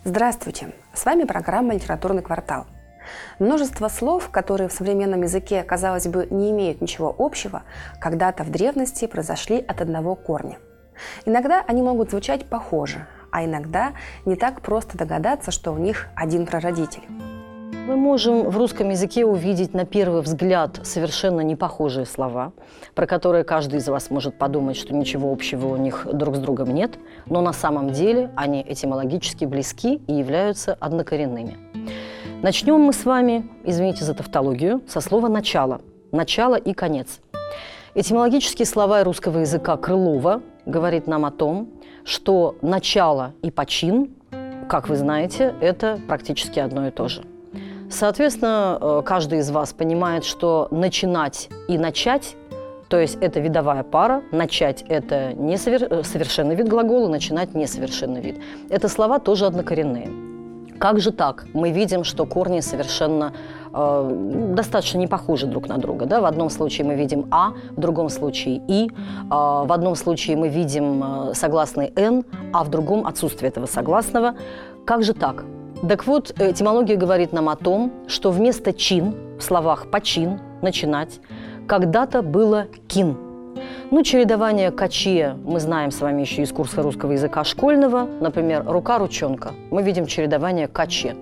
Здравствуйте! С вами программа «Литературный квартал». Множество слов, которые в современном языке, казалось бы, не имеют ничего общего, когда-то в древности произошли от одного корня. Иногда они могут звучать похоже, а иногда не так просто догадаться, что у них один прародитель. Мы можем в русском языке увидеть на первый взгляд совершенно непохожие слова, про которые каждый из вас может подумать, что ничего общего у них друг с другом нет, но на самом деле они этимологически близки и являются однокоренными. Начнем мы с вами, извините за тавтологию, со слова «начало». «Начало» и «конец». Этимологический словарь русского языка Крылова говорит нам о том, что начало и почин, как вы знаете, это практически одно и то же. Соответственно, каждый из вас понимает, что начинать и начать, то есть это видовая пара, начать – это совершенный вид глагола, начинать – несовершенный вид. Это слова тоже однокоренные. Как же так? Мы видим, что корни совершенно достаточно не похожи друг на друга. Да? В одном случае мы видим «а», в другом случае «и», в одном случае мы видим согласный «н», а в другом отсутствие этого согласного. Как же так? Так вот, этимология говорит нам о том, что вместо «чин» в словах «почин», «начинать» когда-то было «кин». Ну, чередование «каче» мы знаем с вами еще из курса русского языка школьного. Например, «рука-ручонка». Мы видим чередование «каче».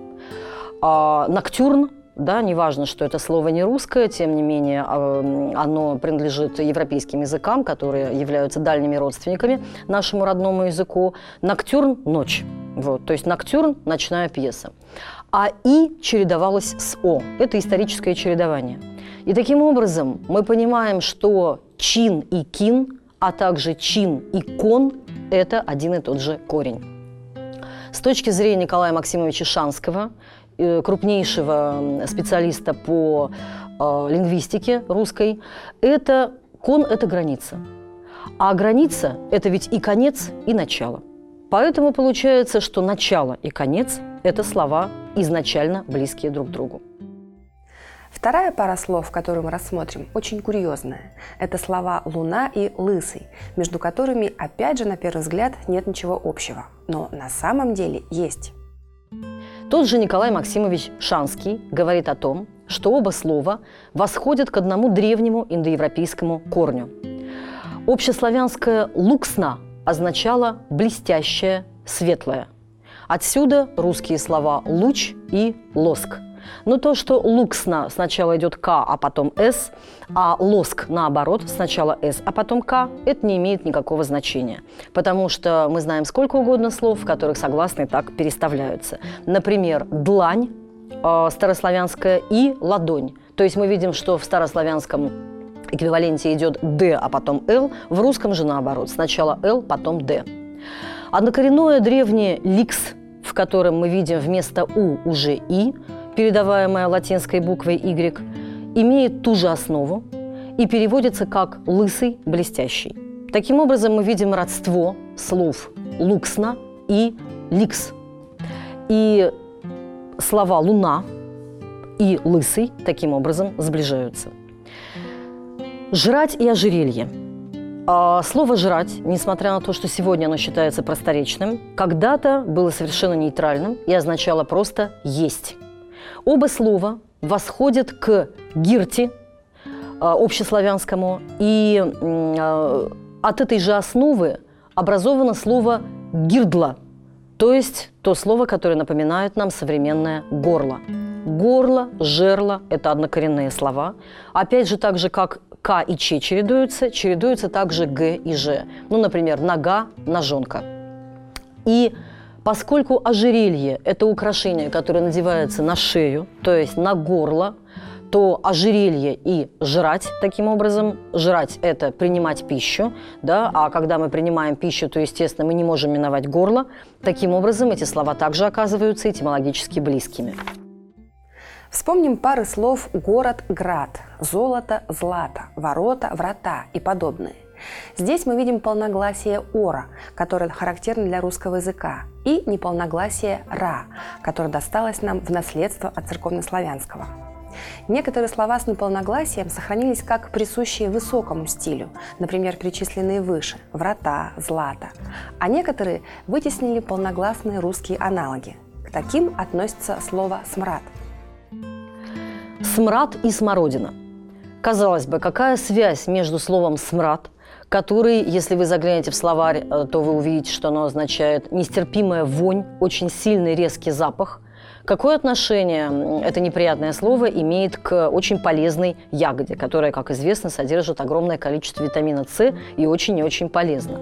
«Ноктюрн», да, неважно, что это слово не русское, тем не менее оно принадлежит европейским языкам, которые являются дальними родственниками нашему родному языку. «Ноктюрн» – «ночь». Вот, то есть «ноктюрн» – ночная пьеса. А «и» чередовалось с «о». Это историческое чередование. И таким образом мы понимаем, что «чин» и «кин», а также «чин» и «кон» – это один и тот же корень. С точки зрения Николая Максимовича Шанского, крупнейшего специалиста по лингвистике русской, это «кон» – это граница. А граница – это ведь и конец, и начало. Поэтому получается, что начало и конец – это слова изначально близкие друг к другу. Вторая пара слов, которую мы рассмотрим, очень курьезная. Это слова «луна» и «лысый», между которыми, опять же, на первый взгляд, нет ничего общего. Но на самом деле есть. Тот же Николай Максимович Шанский говорит о том, что оба слова восходят к одному древнему индоевропейскому корню. Общеславянское «луксна» означало «блестящее», «светлое». Отсюда русские слова «луч» и «лоск». Но то, что «луксна» сначала идет «к», а потом «с», а «лоск» наоборот, сначала «с», а потом «к», это не имеет никакого значения. Потому что мы знаем сколько угодно слов, в которых согласные так переставляются. Например, «длань» старославянская и «ладонь». То есть мы видим, что в старославянском эквиваленте идет «д», а потом «л», в русском же наоборот, сначала «л», потом «д». Однокоренное древнее «ликс», в котором мы видим вместо «у» уже «и», передаваемое латинской буквой «y», имеет ту же основу и переводится как «лысый, блестящий». Таким образом, мы видим родство слов «луксна» и «ликс». И слова «луна» и «лысый» таким образом сближаются. Жрать и ожерелье. Слово «жрать», несмотря на то, что сегодня оно считается просторечным, когда-то было совершенно нейтральным и означало просто «есть». Оба слова восходят к гирти, общеславянскому, и от этой же основы образовано слово «гирдла», то есть то слово, которое напоминает нам современное «горло». Горло, жерло – это однокоренные слова. Опять же, так же, как «к» и «ч» чередуются также «г» и «ж». Ну, например, «нога», «ножонка». И поскольку ожерелье – это украшение, которое надевается на шею, то есть на горло, то ожерелье и жрать, таким образом, жрать – это принимать пищу, да, а когда мы принимаем пищу, то, естественно, мы не можем миновать горло. Таким образом, эти слова также оказываются этимологически близкими. Вспомним пары слов «город», «град», «золото», «злато», «ворота», «врата» и подобные. Здесь мы видим полногласие «ора», которое характерно для русского языка, и неполногласие «ра», которое досталось нам в наследство от церковнославянского. Некоторые слова с неполногласием сохранились как присущие высокому стилю, например, перечисленные выше – «врата», «злато», а некоторые вытеснили полногласные русские аналоги. К таким относится слово «смрад». Смрад и смородина. Казалось бы, какая связь между словом «смрад», который, если вы заглянете в словарь, то вы увидите, что оно означает нестерпимая вонь, очень сильный резкий запах. Какое отношение это неприятное слово имеет к очень полезной ягоде, которая, как известно, содержит огромное количество витамина С и очень и очень полезна?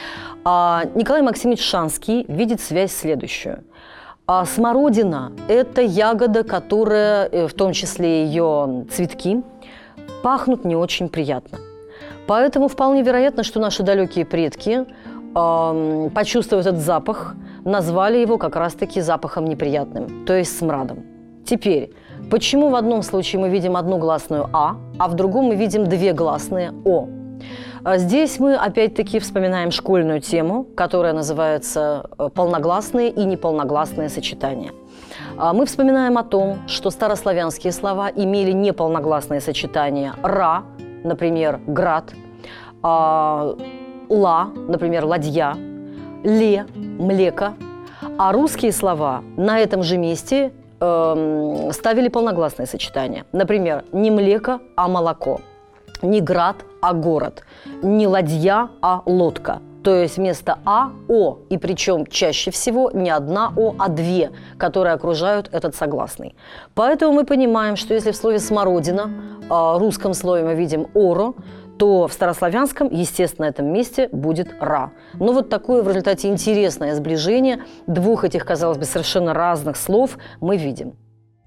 Николай Максимович Шанский видит связь следующую. Смородина – это ягода, которая, в том числе ее цветки, пахнут не очень приятно. Поэтому вполне вероятно, что наши далекие предки, почувствовав этот запах, назвали его как раз-таки запахом неприятным, то есть смрадом. Теперь, почему в одном случае мы видим одну гласную «а», а в другом мы видим две гласные «о»? Здесь мы опять-таки вспоминаем школьную тему, которая называется «полногласные и неполногласные сочетания». Мы вспоминаем о том, что старославянские слова имели неполногласные сочетания «ра», например, «град», «ла», например, «ладья», «ле», «млеко», а русские слова на этом же месте ставили полногласные сочетания. Например, не «млеко», а «молоко», не «град», а «город», не «ладья», а «лодка». То есть вместо «а» – «о», и причем чаще всего не одна «о», а две, которые окружают этот согласный. Поэтому мы понимаем, что если в слове «смородина», в русском слове мы видим «оро», то в старославянском, естественно, на этом месте будет «ра». Но вот такое в результате интересное сближение двух этих, казалось бы, совершенно разных слов мы видим.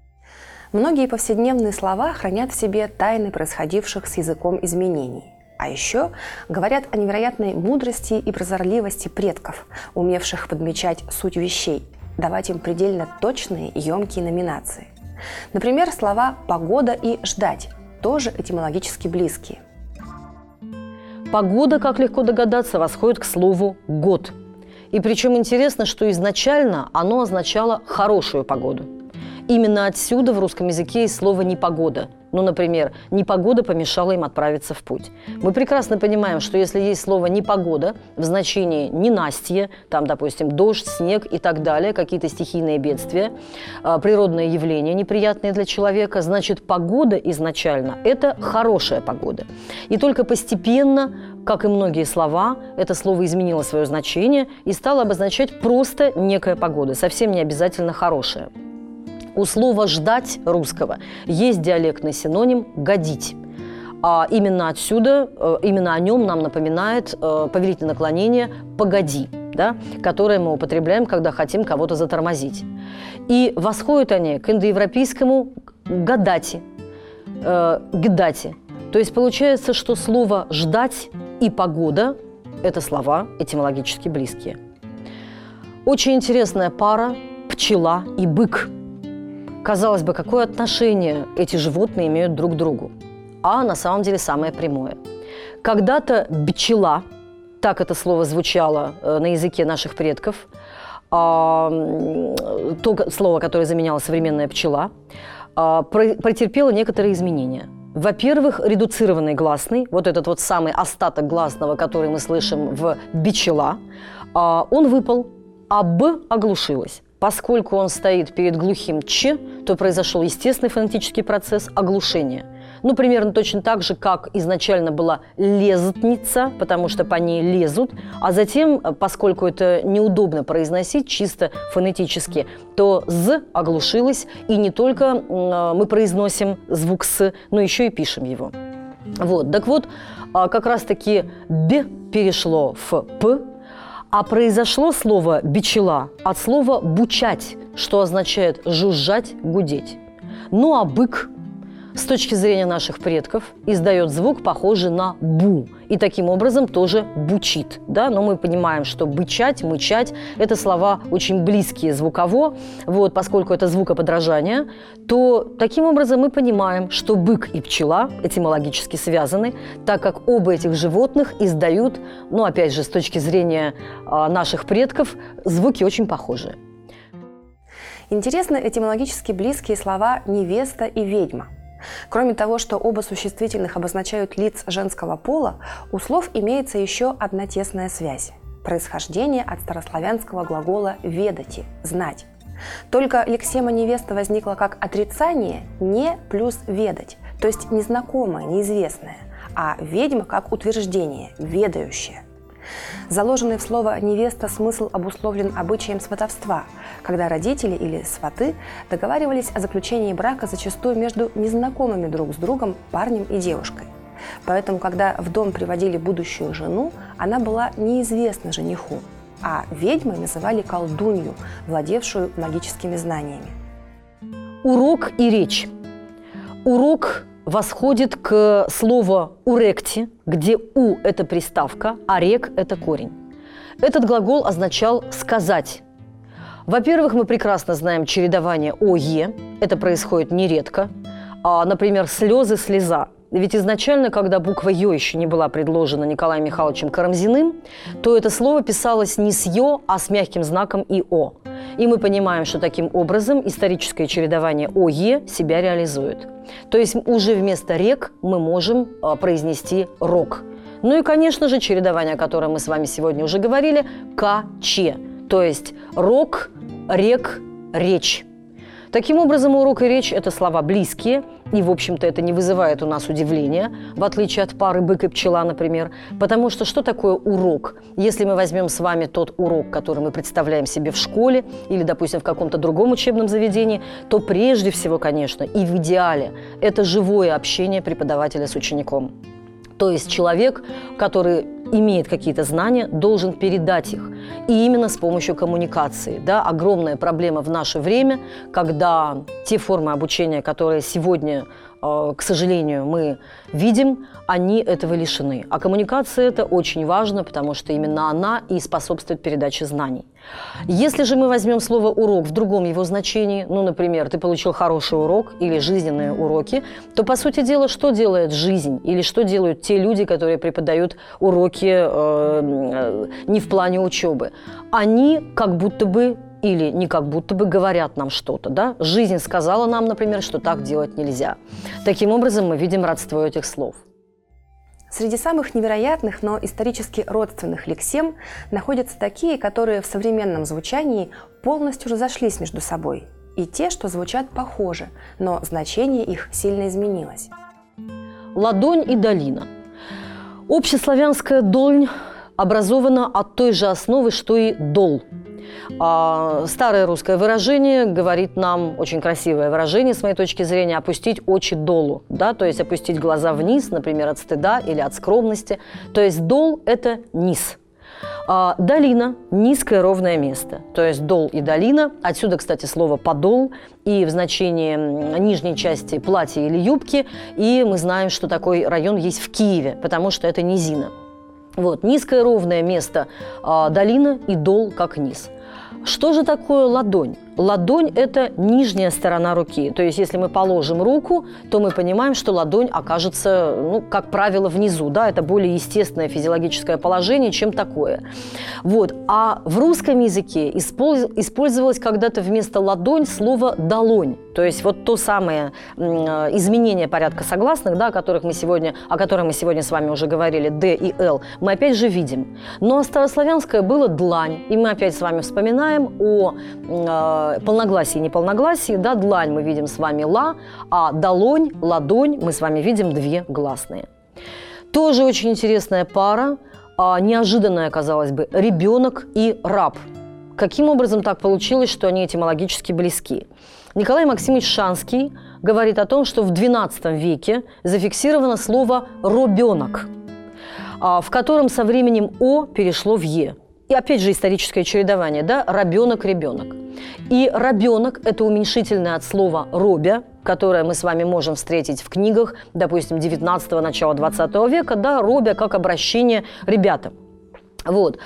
Многие повседневные слова хранят в себе тайны происходивших с языком изменений. А еще говорят о невероятной мудрости и прозорливости предков, умевших подмечать суть вещей, давать им предельно точные и емкие номинации. Например, слова «погода» и «ждать» тоже этимологически близкие. Погода, как легко догадаться, восходит к слову «год». И причем интересно, что изначально оно означало «хорошую погоду». Именно отсюда в русском языке есть слово «непогода». Ну, например, непогода помешала им отправиться в путь. Мы прекрасно понимаем, что если есть слово «непогода» в значении «ненастье», там, допустим, дождь, снег и так далее, какие-то стихийные бедствия, природные явления неприятные для человека, значит, погода изначально – это хорошая погода. И только постепенно, как и многие слова, это слово изменило свое значение и стало обозначать просто некая погода, совсем не обязательно хорошая. У слова «ждать» русского есть диалектный синоним «годить». А именно отсюда, именно о нем нам напоминает повелительное наклонение «погоди», да, которое мы употребляем, когда хотим кого-то затормозить. И восходят они к индоевропейскому «гадати», «гдати». То есть получается, что слово «ждать» и «погода» – это слова этимологически близкие. Очень интересная пара – пчела и бык. Казалось бы, какое отношение эти животные имеют друг к другу? А на самом деле самое прямое. Когда-то пчела, так это слово звучало на языке наших предков, то слово, которое заменяло современная пчела, претерпело некоторые изменения. Во-первых, редуцированный гласный, вот этот вот самый остаток гласного, который мы слышим в «бичела», он выпал, а «б» оглушилось. Поскольку он стоит перед глухим «ч», то произошел естественный фонетический процесс оглушения. Ну, примерно точно так же, как изначально была лезтница, потому что по ней лезут, а затем, поскольку это неудобно произносить чисто фонетически, то «з» оглушилось, и не только мы произносим звук «с», но еще и пишем его. Вот, так вот, как раз-таки «б» перешло в «п», а произошло слово «бичела» от слова «бучать», что означает «жужжать», «гудеть». Ну а бык, с точки зрения наших предков, издает звук, похожий на «бу», и таким образом тоже бучит. Да? Но мы понимаем, что «бычать», «мычать» – это слова очень близкие звуково, вот, поскольку это звукоподражание, то таким образом мы понимаем, что бык и пчела этимологически связаны, так как оба этих животных издают, ну, опять же, с точки зрения наших предков, звуки очень похожие. Интересны этимологически близкие слова «невеста» и «ведьма». Кроме того, что оба существительных обозначают лиц женского пола, у слов имеется еще одна тесная связь – происхождение от старославянского глагола «ведати» – «знать». Только лексема невеста возникла как отрицание «не» плюс «ведать», то есть незнакомое, неизвестное, а ведьма как утверждение «ведающее». Заложенный в слово «невеста» смысл обусловлен обычаем сватовства, когда родители или сваты договаривались о заключении брака зачастую между незнакомыми друг с другом парнем и девушкой. Поэтому, когда в дом приводили будущую жену, она была неизвестна жениху, а ведьмой называли колдунью, владевшую магическими знаниями. Урок и речь. Урок восходит к слову «уректи», где «у» – это приставка, а «рек» – это корень. Этот глагол означал «сказать». Во-первых, мы прекрасно знаем чередование «ое», это происходит нередко, например, «слезы», «слеза». Ведь изначально, когда буква «ё» еще не была предложена Николаем Михайловичем Карамзиным, то это слово писалось не с «ё», а с мягким знаком «ио». И мы понимаем, что таким образом историческое чередование «ое» себя реализует. То есть уже вместо «рек» мы можем произнести «рок». Ну и, конечно же, чередование, о котором мы с вами сегодня уже говорили – «ка-че», то есть «рок», «рек», «речь». Таким образом, урок и речь – это слова близкие, и, в общем-то, это не вызывает у нас удивления, в отличие от пары «бык и пчела», например, потому что такое урок? Если мы возьмем с вами тот урок, который мы представляем себе в школе или, допустим, в каком-то другом учебном заведении, то прежде всего, конечно, и в идеале это живое общение преподавателя с учеником. То есть человек, который имеет какие-то знания, должен передать их. И именно с помощью коммуникации. Да, огромная проблема в наше время, когда те формы обучения, которые сегодня, к сожалению, мы видим, они этого лишены. А коммуникация – это очень важно, потому что именно она и способствует передаче знаний. Если же мы возьмем слово «урок» в другом его значении, ну, например, ты получил хороший урок или жизненные уроки, то, по сути дела, что делает жизнь или что делают те люди, которые преподают уроки не в плане учебы? Они как будто бы или не как будто бы говорят нам что-то. Да? Жизнь сказала нам, например, что так делать нельзя. Таким образом, мы видим родство этих слов. Среди самых невероятных, но исторически родственных лексем находятся такие, которые в современном звучании полностью разошлись между собой, и те, что звучат похоже, но значение их сильно изменилось. Ладонь и долина. Общеславянская «долнь» образована от той же основы, что и «дол». Старое русское выражение говорит нам, очень красивое выражение, с моей точки зрения, опустить очи долу, да, то есть опустить глаза вниз, например, от стыда или от скромности. То есть дол – это низ. Долина – низкое ровное место. То есть дол и долина. Отсюда, кстати, слово «подол» и в значении нижней части платья или юбки. И мы знаем, что такой район есть в Киеве, потому что это низина. Вот, низкое ровное место долина и дол как низ. Что же такое ладонь? Ладонь – это нижняя сторона руки. То есть, если мы положим руку, то мы понимаем, что ладонь окажется, ну, как правило, внизу. Да? Это более естественное физиологическое положение, чем такое. Вот. А в русском языке использовалось когда-то вместо ладонь слово «долонь». То есть, вот то самое изменение порядка согласных, да, о котором мы сегодня с вами уже говорили, «д» и «л», мы опять же видим. Но старославянское было «длань». И мы опять с вами вспоминаем о полногласии и неполногласии, да, длань мы видим с вами ла, а долонь, ладонь мы с вами видим две гласные. Тоже очень интересная пара, неожиданная, казалось бы, ребенок и раб. Каким образом так получилось, что они этимологически близки? Николай Максимович Шанский говорит о том, что в XII веке зафиксировано слово «робенок», в котором со временем «о» перешло в «е». И опять же историческое чередование, да, рабенок, ребенок. И рабенок – это уменьшительное от слова робя, которое мы с вами можем встретить в книгах, допустим, 19-го, начала 20 века, да, робя как обращение ребята. Вот.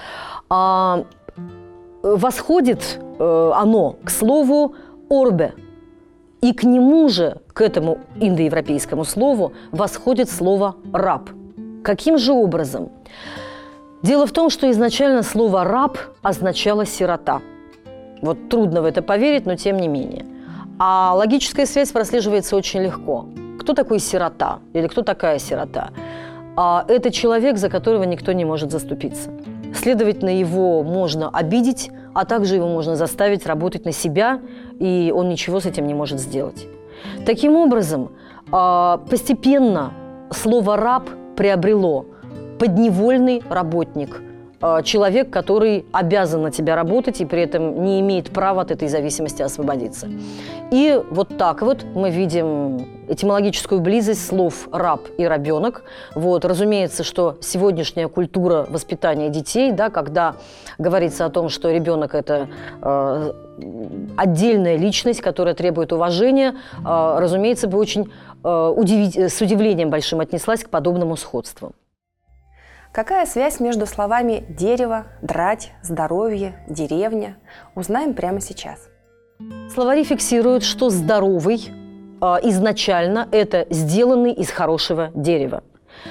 Восходит оно к слову орбе. И к нему же, к этому индоевропейскому слову, восходит слово раб. Каким же образом? Дело в том, что изначально слово «раб» означало «сирота». Вот трудно в это поверить, но тем не менее. А логическая связь прослеживается очень легко. Кто такой сирота или кто такая сирота? Это человек, за которого никто не может заступиться. следовательно, его можно обидеть, а также его можно заставить работать на себя, и он ничего с этим не может сделать. Таким образом, постепенно слово «раб» приобрело подневольный работник, человек, который обязан на тебя работать и при этом не имеет права от этой зависимости освободиться. И вот так вот мы видим этимологическую близость слов «раб» и «рабенок». Вот, разумеется, что сегодняшняя культура воспитания детей, да, когда говорится о том, что ребенок – это отдельная личность, которая требует уважения, разумеется, бы очень с удивлением большим отнеслась к подобному сходству. Какая связь между словами «дерево», «драть», «здоровье», «деревня» узнаем прямо сейчас. Словари фиксируют, что «здоровый» изначально это сделанный из хорошего дерева.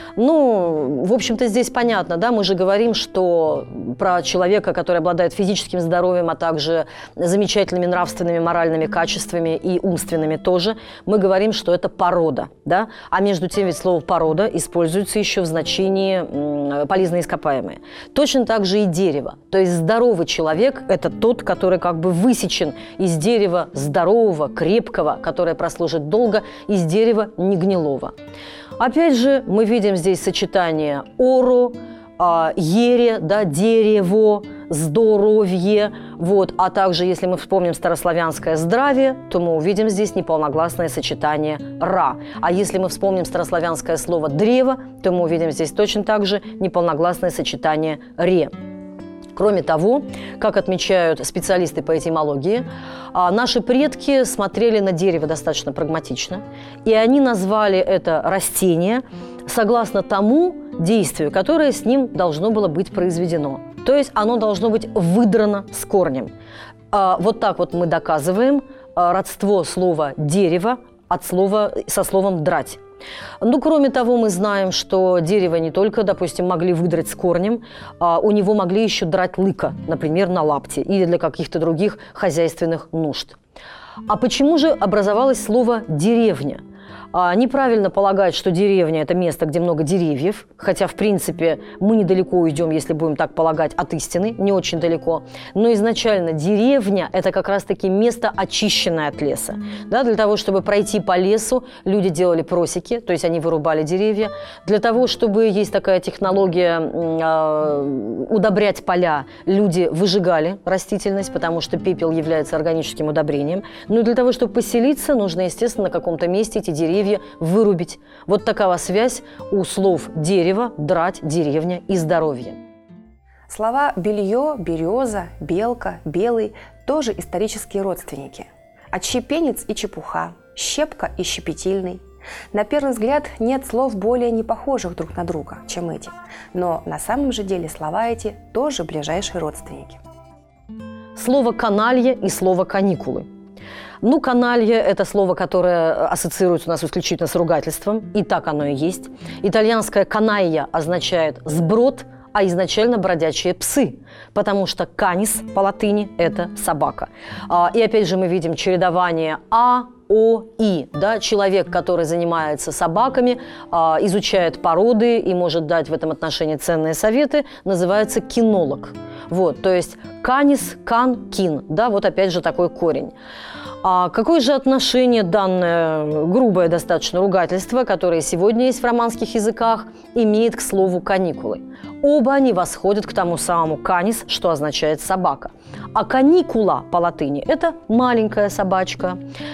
Ну, в общем-то, здесь понятно, да, мы же говорим, что про человека, который обладает физическим здоровьем, а также замечательными нравственными, моральными качествами и умственными тоже, мы говорим, что это порода, да, а между тем ведь слово «порода» используется еще в значении полезные ископаемые. Точно так же и дерево, то есть здоровый человек – это тот, который как бы высечен из дерева здорового, крепкого, которое прослужит долго, из дерева негнилого. Опять же, мы видим здесь сочетание «оро», «ере», да, «дерево», «здоровье», вот, а также, если мы вспомним старославянское «здравие», то мы увидим здесь неполногласное сочетание «ра». А если мы вспомним старославянское слово «древо», то мы увидим здесь точно так же неполногласное сочетание «ре». Кроме того, как отмечают специалисты по этимологии, наши предки смотрели на дерево достаточно прагматично, и они назвали это растение согласно тому действию, которое с ним должно было быть произведено. То есть оно должно быть выдрано с корнем. Вот так вот мы доказываем родство слова «дерево» со словом «драть». Ну, кроме того, мы знаем, что дерево не только, допустим, могли выдрать с корнем, у него могли еще драть лыка, например, на лапти или для каких-то других хозяйственных нужд. А почему же образовалось слово «деревня»? Неправильно полагать, что деревня – это место, где много деревьев, хотя, в принципе, мы недалеко уйдем, если будем так полагать, от истины, не очень далеко. Но изначально деревня – это как раз-таки место, очищенное от леса. Да, для того, чтобы пройти по лесу, люди делали просеки, то есть они вырубали деревья. Для того, чтобы есть такая технология удобрять поля, люди выжигали растительность, потому что пепел является органическим удобрением. Ну и для того, чтобы поселиться, нужно, естественно, на каком-то месте эти деревья вырубить. Вот такова связь у слов «дерево», «драть», «деревня» и «здоровье». Слова «белье», «береза», «белка», «белый» тоже исторические родственники. Отщепенец и чепуха, щепка и щепетильный. На первый взгляд нет слов более не похожих друг на друга, чем эти. Но на самом же деле слова эти тоже ближайшие родственники. Слово «каналья» и слово «каникулы». Ну, каналья – это слово, которое ассоциируется у нас исключительно с ругательством, и так оно и есть. Итальянское «канайя» означает «сброд», а изначально бродячие псы, потому что «канис» по латыни – это собака. И опять же мы видим чередование «а», «о», «и». Да? Человек, который занимается собаками, изучает породы и может дать в этом отношении ценные советы, называется кинолог. Вот, то есть «канис», «кан», «кин». Да? Вот опять же такой корень. А какое же отношение данное грубое достаточно ругательство, которое сегодня есть в романских языках, имеет к слову «каникулы»? Оба они восходят к тому самому «канис», что означает «собака». А «каникула» по латыни – это маленькая собачка.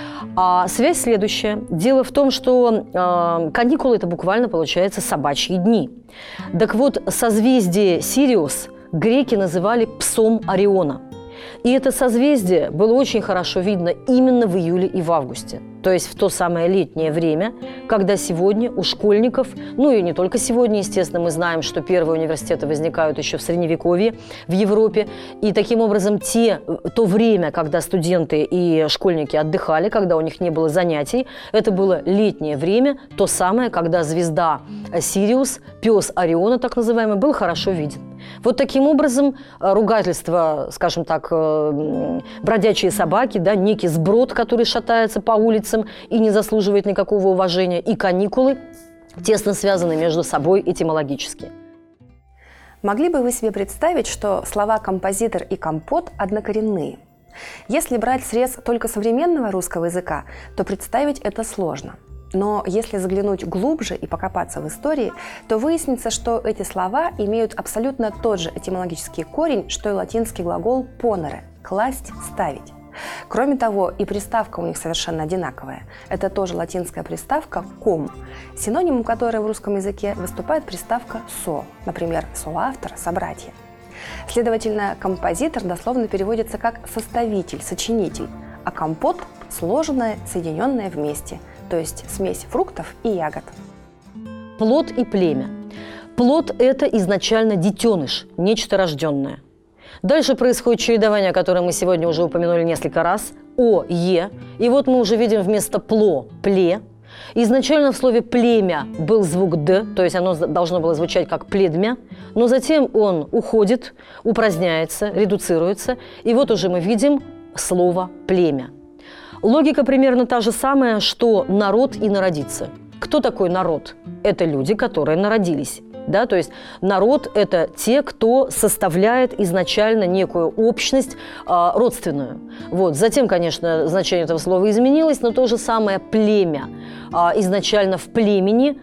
А связь следующая. Дело в том, что каникулы – это буквально, получается, собачьи дни. Так вот, созвездие Сириус греки называли псом Ориона. И это созвездие было очень хорошо видно именно в июле и в августе. То есть в то самое летнее время, когда сегодня у школьников, ну и не только сегодня, естественно, мы знаем, что первые университеты возникают еще в Средневековье в Европе. И таким образом то время, когда студенты и школьники отдыхали, когда у них не было занятий, это было летнее время, то самое, когда звезда Сириус, пес Ориона так называемый, был хорошо виден. Вот таким образом ругательство, скажем так, бродячие собаки, да, некий сброд, который шатается по улицам и не заслуживает никакого уважения, и каникулы тесно связаны между собой этимологически. Могли бы вы себе представить, что слова «композитор» и «компот» однокоренные? Если брать срез только современного русского языка, то представить это сложно. Но если заглянуть глубже и покопаться в истории, то выяснится, что эти слова имеют абсолютно тот же этимологический корень, что и латинский глагол «ponere» – «класть», «ставить». Кроме того, и приставка у них совершенно одинаковая. Это тоже латинская приставка «ком», синонимом которой в русском языке выступает приставка «со», например, соавтор, собратья. Следовательно, композитор дословно переводится как «составитель», «сочинитель», а компот – сложенное, соединенное вместе, то есть смесь фруктов и ягод. Плод и племя. Плод – это изначально детеныш, нечто рожденное. Дальше происходит чередование, которое мы сегодня уже упомянули несколько раз. О, Е. И вот мы уже видим вместо пло – пле. Изначально в слове «племя» был звук «д», то есть оно должно было звучать как «пледмя», но затем он уходит, упраздняется, редуцируется, и вот уже мы видим слово «племя». Логика примерно та же самая, что народ и народиться. Кто такой народ? Это люди, которые народились. Да, то есть народ – это те, кто составляет изначально некую общность родственную. Вот. Затем, конечно, значение этого слова изменилось, но то же самое племя. Изначально в племени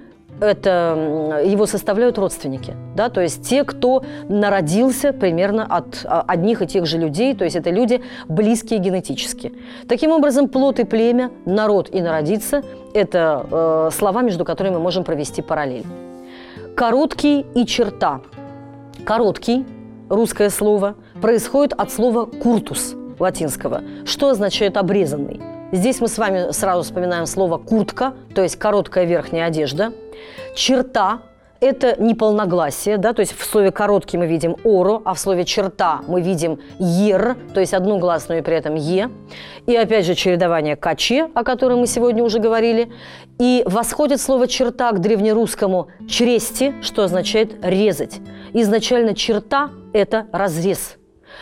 его составляют родственники. Да, то есть те, кто народился примерно от одних и тех же людей, то есть это люди близкие генетически. Таким образом, плод и племя, народ и народиться – это слова, между которыми мы можем провести параллель. Короткий и черта. Короткий, русское слово, происходит от слова «куртус» латинского, что означает «обрезанный». Здесь мы с вами сразу вспоминаем слово «куртка», то есть короткая верхняя одежда. Черта – это неполногласие, да, то есть в слове «короткий» мы видим «оро», а в слове «черта» мы видим «ер», то есть одну гласную и при этом «е». И опять же чередование «каче», о котором мы сегодня уже говорили. И восходит слово «черта» к древнерусскому «чрести», что означает «резать». Изначально «черта» – это разрез.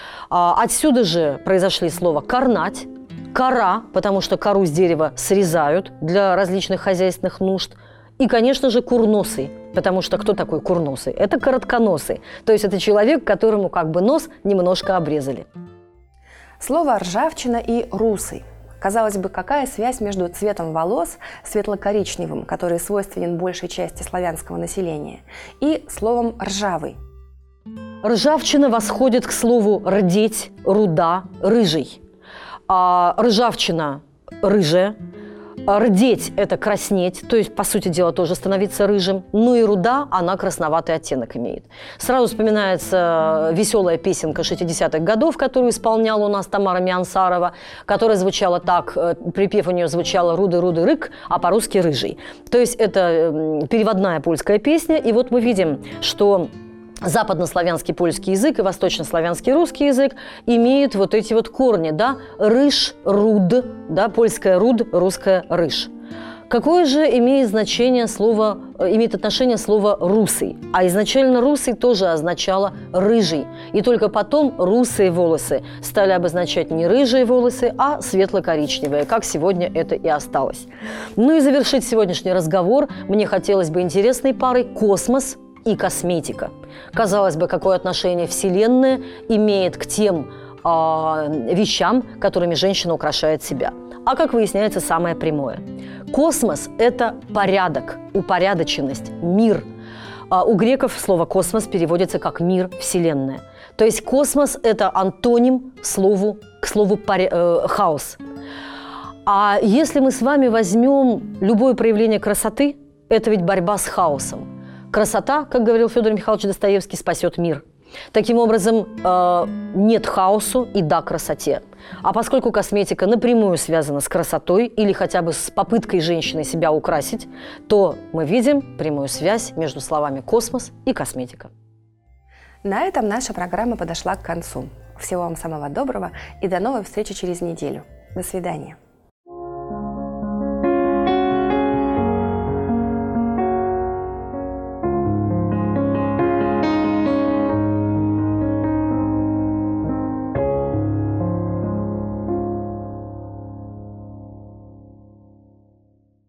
Отсюда же произошли слова «корнать», «кора», потому что кору с дерева срезают для различных хозяйственных нужд. И, конечно же, курносый, потому что кто такой курносый? Это коротконосый, то есть это человек, которому как бы нос немножко обрезали. Слово «ржавчина» и «русый». Казалось бы, какая связь между цветом волос, светло-коричневым, который свойственен большей части славянского населения, и словом «ржавый»? Ржавчина восходит к слову «рдеть», «руда», «рыжий». А ржавчина – рыжая. Рдеть – это краснеть, то есть, по сути дела, тоже становиться рыжим. Ну и руда, она красноватый оттенок имеет. Сразу вспоминается веселая песенка 60-х годов, которую исполняла у нас Тамара Миансарова, которая звучала так, припев у нее звучала «руды-руды рык», а по-русски «рыжий». То есть это переводная польская песня, и вот мы видим, что западнославянский польский язык и восточнославянский русский язык имеют вот эти вот корни, да, рыж, руд, да, польское руд, русское рыж. Какое же имеет значение слово, имеет отношение слово «русый»? А изначально «русый» тоже означало «рыжий». И только потом русые волосы стали обозначать не рыжие волосы, а светло-коричневые, как сегодня это и осталось. Ну и завершить сегодняшний разговор мне хотелось бы интересной парой «космос» и косметика. Казалось бы, какое отношение Вселенная имеет к тем вещам, которыми женщина украшает себя. А как выясняется, самое прямое. Космос – это порядок, упорядоченность, мир. У греков слово «космос» переводится как «мир», «вселенная». То есть космос – это антоним к слову «хаос». А если мы с вами возьмем любое проявление красоты, это ведь борьба с хаосом. Красота, как говорил Федор Михайлович Достоевский, спасет мир. Таким образом, нет хаосу и да красоте. А поскольку косметика напрямую связана с красотой или хотя бы с попыткой женщины себя украсить, то мы видим прямую связь между словами «космос» и «косметика». На этом наша программа подошла к концу. Всего вам самого доброго и до новой встречи через неделю. До свидания.